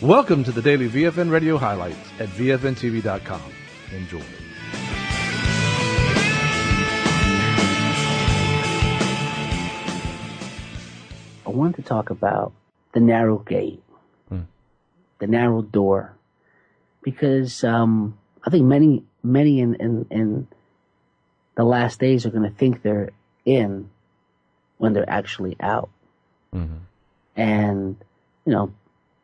Welcome to the daily VFN radio highlights at VFNTV.com. Enjoy. I wanted to talk about the narrow gate, the narrow door, because I think many in the last days are going to think they're in when they're actually out. Mm-hmm. And, you know,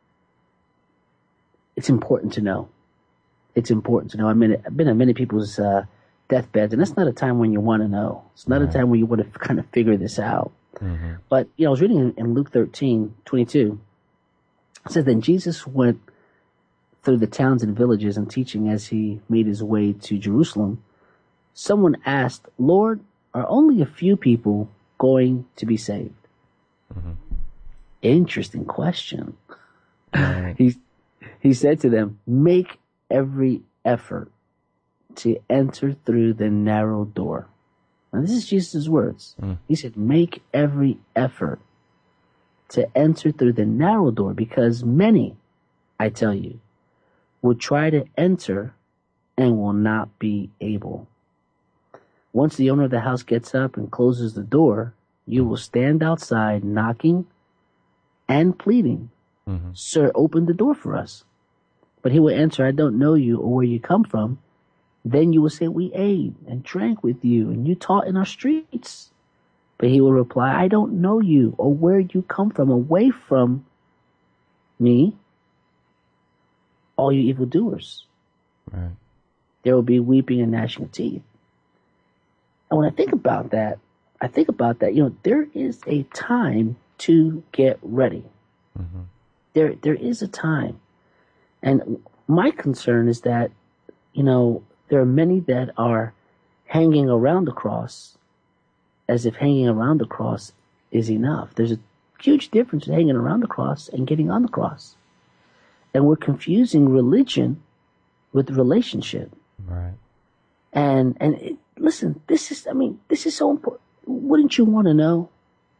it's important to know. It's important to know. I mean, I've been at many people's deathbeds, and that's not a time when you want to know. It's not a time when you want to kind of figure this out. Mm-hmm. But, you know, I was reading in Luke 13:22. It says, then Jesus went through the towns and villages and teaching as he made his way to Jerusalem. Someone asked, Lord, are only a few people going to be saved? Mm-hmm. Interesting question. Right. He said to them, make every effort to enter through the narrow door. Now, this is Jesus' words. He said, make every effort to enter through the narrow door, because many, I tell you, will try to enter and will not be able. Once the owner of the house gets up and closes the door, you will stand outside knocking and pleading, Sir, open the door for us. But he will answer, I don't know you or where you come from. Then you will say, we ate and drank with you, and you taught in our streets. But he will reply, I don't know you or where you come from. Away from me, all you evildoers. Right. There will be weeping and gnashing of teeth. And when I think about that, you know, there is a time to get ready. Mm-hmm. There is a time. And my concern is that, you know, there are many that are hanging around the cross as if hanging around the cross is enough. There's a huge difference in hanging around the cross and getting on the cross. And we're confusing religion with relationship. Right. And listen, this is so important. Wouldn't you want to know?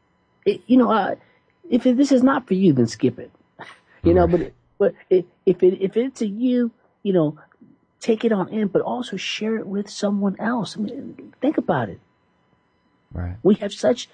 If this is not for you, then skip it. You know, but if it's a you, you know, take it on in, but also share it with someone else. I mean, think about it. Right. We have such.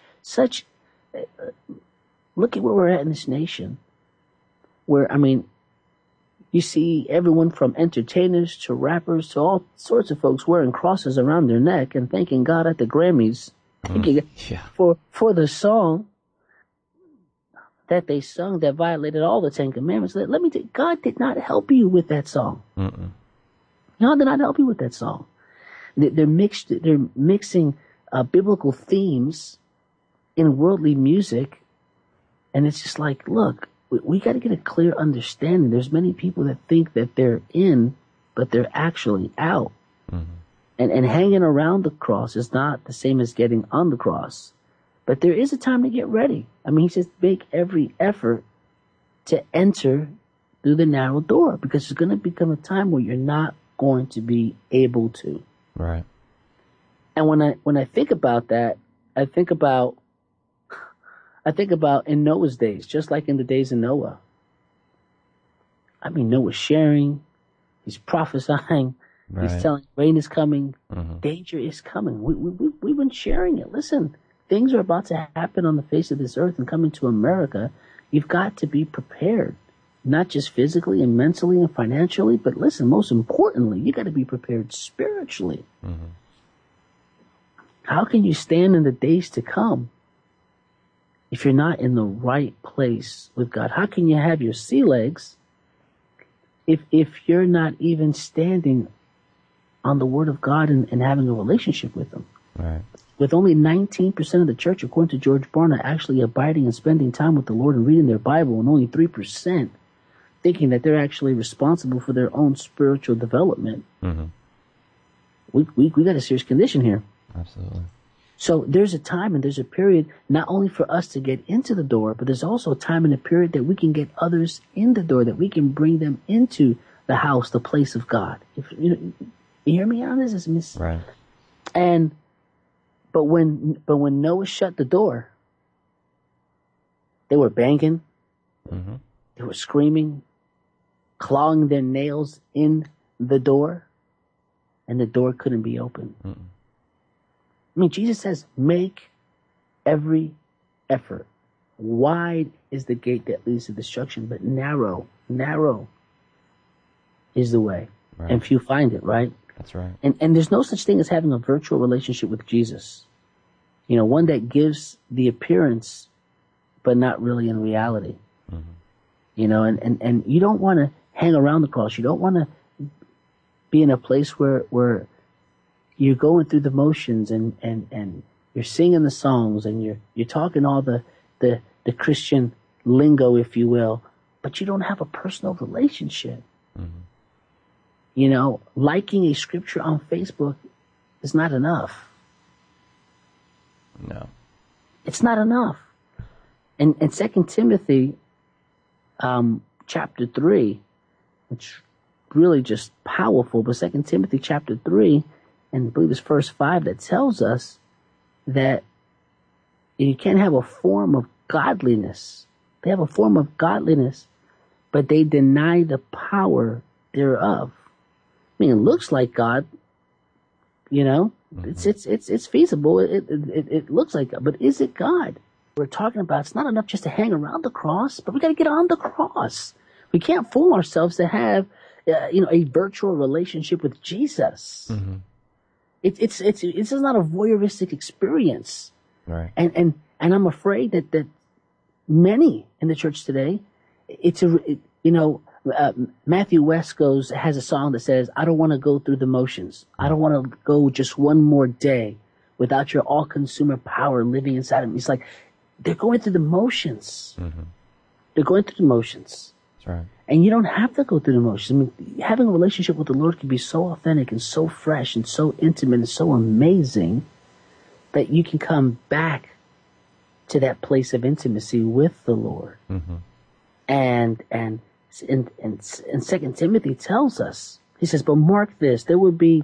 Look at where we're at in this nation. Where, I mean, you see everyone from entertainers to rappers to all sorts of folks wearing crosses around their neck and thanking God at the Grammys for the song that they sung that violated all the Ten Commandments. Let me tell you, God did not help you with that song. God did not help you with that song. They're mixing biblical themes in worldly music, and it's just like, look, we got to get a clear understanding. There's many people that think that they're in, but they're actually out. Mm-hmm. And hanging around the cross is not the same as getting on the cross. But there is a time to get ready. I mean, he says, make every effort to enter through the narrow door, because it's going to become a time where you're not going to be able to. Right. And when I think about that, I think about in Noah's days, just like in the days of Noah. I mean, Noah's sharing, he's prophesying, he's telling rain is coming, danger is coming. We've been sharing it. Listen, things are about to happen on the face of this earth and coming to America. You've got to be prepared, not just physically and mentally and financially, but listen, most importantly, you got to be prepared spiritually. Mm-hmm. How can you stand in the days to come if you're not in the right place with God? How can you have your sea legs if you're not even standing on the Word of God and having a relationship with Him? Right. With only 19% of the church, according to George Barna, actually abiding and spending time with the Lord and reading their Bible, and only 3% thinking that they're actually responsible for their own spiritual development. Mm-hmm. We got a serious condition here. Absolutely. So there's a time and there's a period not only for us to get into the door, but there's also a time and a period that we can get others in the door, that we can bring them into the house, the place of God. If you hear me on this, right. But when Noah shut the door, they were banging, they were screaming, clawing their nails in the door, and the door couldn't be opened. I mean, Jesus says, make every effort. Wide is the gate that leads to destruction, but narrow is the way. Right. And few find it, right? That's right. And there's no such thing as having a virtual relationship with Jesus. You know, one that gives the appearance, but not really in reality. You know, and you don't want to hang around the cross. You don't want to be in a place where you're going through the motions and you're singing the songs and you're talking all the Christian lingo, if you will, but you don't have a personal relationship. You know, liking a scripture on Facebook is not enough. No. It's not enough. And 2 Timothy chapter 3, it's really just powerful, but 2 Timothy chapter 3, and I believe it's verse 5, that tells us that you can't have a form of godliness. They have a form of godliness, but they deny the power thereof. I mean, it looks like God, you know, it's feasible. It looks like God, but is it God? We're talking about it's not enough just to hang around the cross, but we got to get on the cross. We can't fool ourselves to have, a virtual relationship with Jesus. It's not a voyeuristic experience. Right. And I'm afraid that many in the church today, Matthew West has a song that says, I don't want to go through the motions. I don't want to go just one more day without your all-consuming power living inside of me. It's like they're going through the motions. They're going through the motions. That's right. And you don't have to go through the motions. I mean, having a relationship with the Lord can be so authentic and so fresh and so intimate and so amazing that you can come back to that place of intimacy with the Lord. And 2 Timothy tells us, he says, but mark this, there will be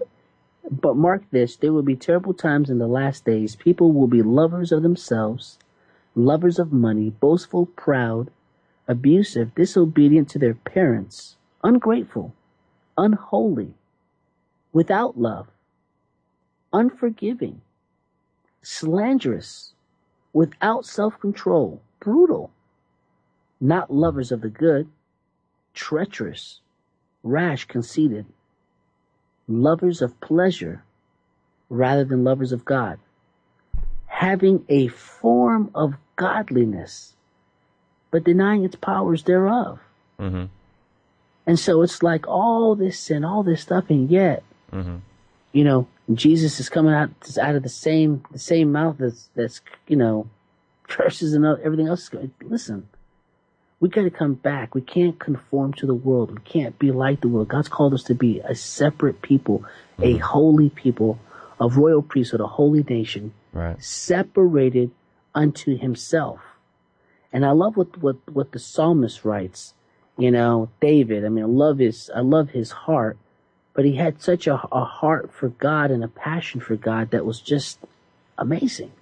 terrible times in the last days. People will be lovers of themselves, lovers of money, boastful, proud, abusive, disobedient to their parents, ungrateful, unholy, without love, unforgiving, slanderous, without self-control, brutal, not lovers of the good, treacherous, rash, conceited, lovers of pleasure rather than lovers of God, having a form of godliness, but denying its powers thereof. And so it's like all this sin, all this stuff, and yet, Jesus is coming out of the same mouth that's curses and everything else. Listen, we got to come back. We can't conform to the world. We can't be like the world. God's called us to be a separate people, a holy people, a royal priesthood, a holy nation, separated unto Himself. And I love what the psalmist writes. David. I mean, I love his heart, but he had such a heart for God and a passion for God that was just amazing.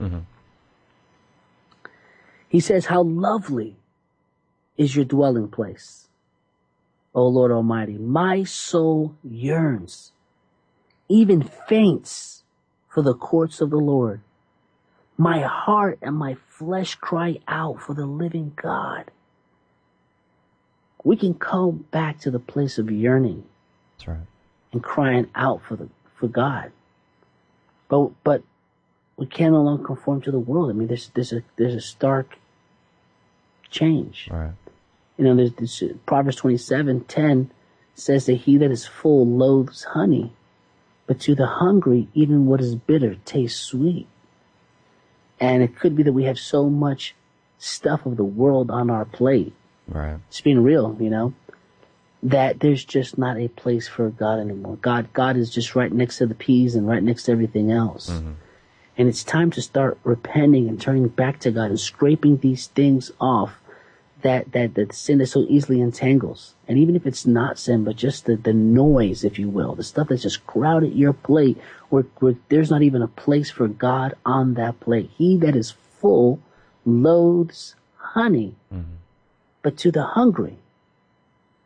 He says, how lovely is your dwelling place, O Lord Almighty. My soul yearns, even faints for the courts of the Lord. My heart and my flesh cry out for the living God. We can come back to the place of yearning. That's right. And crying out for God. But we can't no longer conform to the world. I mean, there's a stark change. Right. There's this, Proverbs 27:10 says that he that is full loathes honey, but to the hungry, even what is bitter tastes sweet. And it could be that we have so much stuff of the world on our plate. Right. It's being real, that there's just not a place for God anymore. God is just right next to the peas and right next to everything else. And it's time to start repenting and turning back to God and scraping these things off that sin that so easily entangles. And even if it's not sin, but just the noise, if you will, the stuff that's just crowded your plate where there's not even a place for God on that plate. He that is full loathes honey, but to the hungry,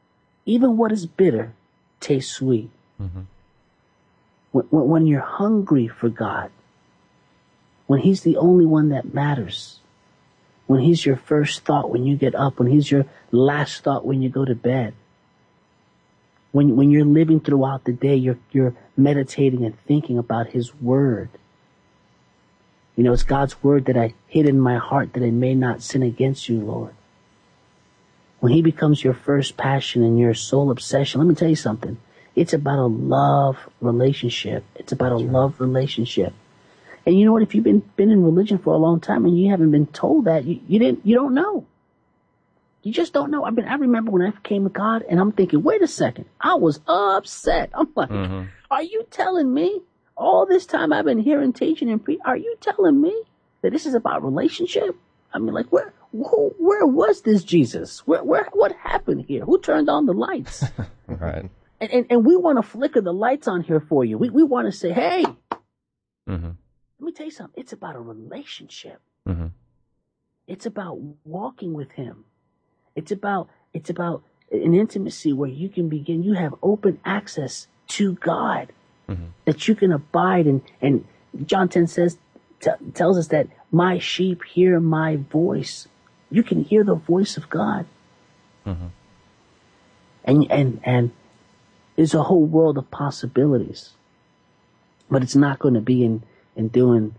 Even what is bitter tastes sweet. Mm-hmm. When you're hungry for God, when he's the only one that matters, when he's your first thought when you get up, when he's your last thought when you go to bed, when you're living throughout the day, you're meditating and thinking about his word. You know, it's God's word that I hid in my heart that I may not sin against you, Lord. When he becomes your first passion and your sole obsession, let me tell you something. It's about a love relationship. It's about a love relationship. And you know what? If you've been in religion for a long time and you haven't been told that, you don't know. You just don't know. I remember when I came to God and I'm thinking, wait a second. I was upset. I'm like, Are you telling me all this time I've been hearing teaching and preaching? Are you telling me that this is about relationship? I mean, like, where was this Jesus? What happened here? Who turned on the lights? Right. And we want to flicker the lights on here for you. We want to say, hey, Mm-hmm. let me tell you something. It's about a relationship. Mm-hmm. It's about walking with him. It's about an intimacy where you have open access to God, that you can abide in. And John 10 tells us that my sheep hear my voice. You can hear the voice of God. Mm-hmm. And there's a whole world of possibilities, but it's not going to be in doing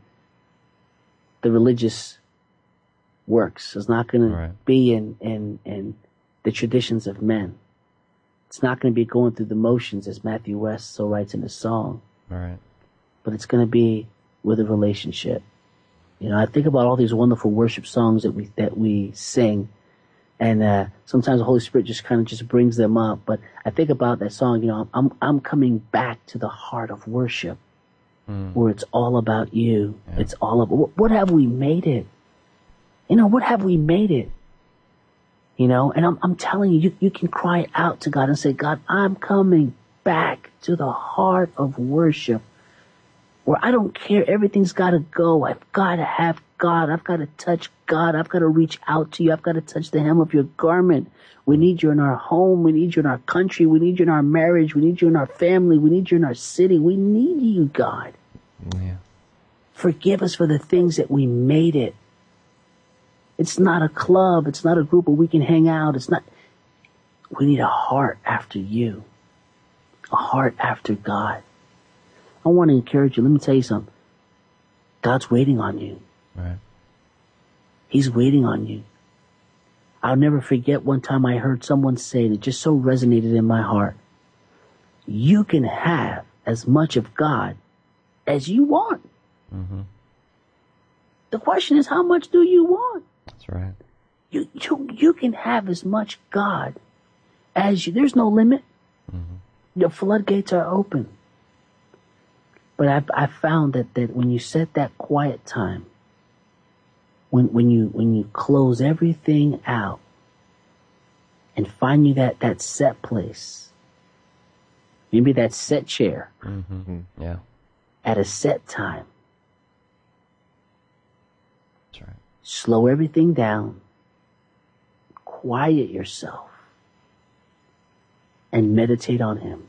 the religious works. It's not going to be in the traditions of men. It's not going to be going through the motions, as Matthew West so writes in his song. Right. But it's going to be with a relationship. You know, I think about all these wonderful worship songs that we sing, and sometimes the Holy Spirit just brings them up. But I think about that song. You know, I'm coming back to the heart of worship, where it's all about you. Yeah. It's all about what have we made it? You know, what have we made it? You know, and I'm telling you, you can cry out to God and say, God, I'm coming back to the heart of worship, where I don't care. Everything's got to go. I've got to have God. I've got to touch God. I've got to reach out to you. I've got to touch the hem of your garment. We need you in our home. We need you in our country. We need you in our marriage. We need you in our family. We need you in our city. We need you, God. Yeah. Forgive us for the things that we made it. It's not a club. It's not a group where we can hang out. We need a heart after you. A heart after God. I want to encourage you. Let me tell you something. God's waiting on you. Right. He's waiting on you. I'll never forget one time I heard someone say, and it just so resonated in my heart. You can have as much of God as you want. Mm-hmm. The question is, how much do you want? That's right. You can have as much God as you. There's no limit. Mm-hmm. The floodgates are open. But I found that when you set that quiet time, when you close everything out and find you that set place, maybe that set chair, yeah, at a set time. That's right. Slow everything down, quiet yourself, and meditate on him.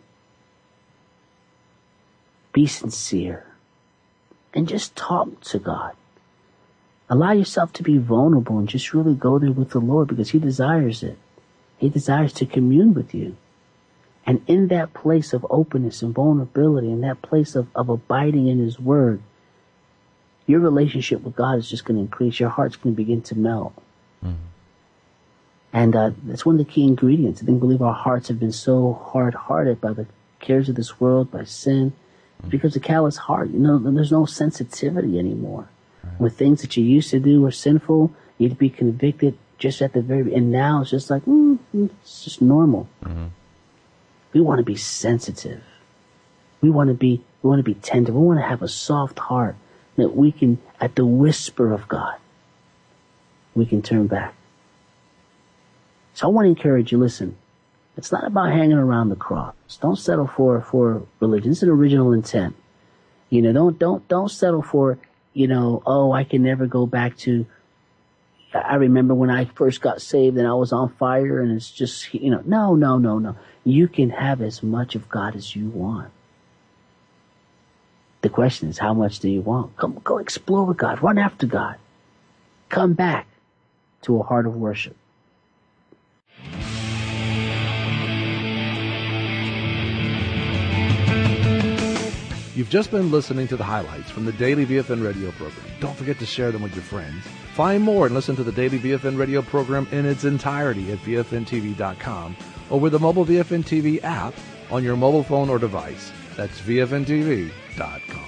Be sincere and just talk to God. Allow yourself to be vulnerable and just really go there with the Lord, because he desires it. He desires to commune with you. And in that place of openness and vulnerability, in that place of abiding in his word, your relationship with God is just going to increase. Your heart's going to begin to melt. Mm-hmm. And that's one of the key ingredients. I believe our hearts have been so hard-hearted by the cares of this world, by sin, because the callous heart, there's no sensitivity anymore. Right. When things that you used to do were sinful, you'd be convicted just at the very, and now it's just like, it's just normal. Mm-hmm. We want to be sensitive. We want to be tender. We want to have a soft heart that we can, at the whisper of God, we can turn back. So I want to encourage you, listen, it's not about hanging around the cross. Don't settle for religion. It's an original intent. Don't settle for, I can never go back to, I remember when I first got saved and I was on fire, and it's just, no. You can have as much of God as you want. The question is, how much do you want? Go explore with God. Run after God. Come back to a heart of worship. You've just been listening to the highlights from the Daily VFN radio program. Don't forget to share them with your friends. Find more and listen to the Daily VFN radio program in its entirety at VFNTV.com or with the mobile VFN TV app on your mobile phone or device. That's VFNTV.com.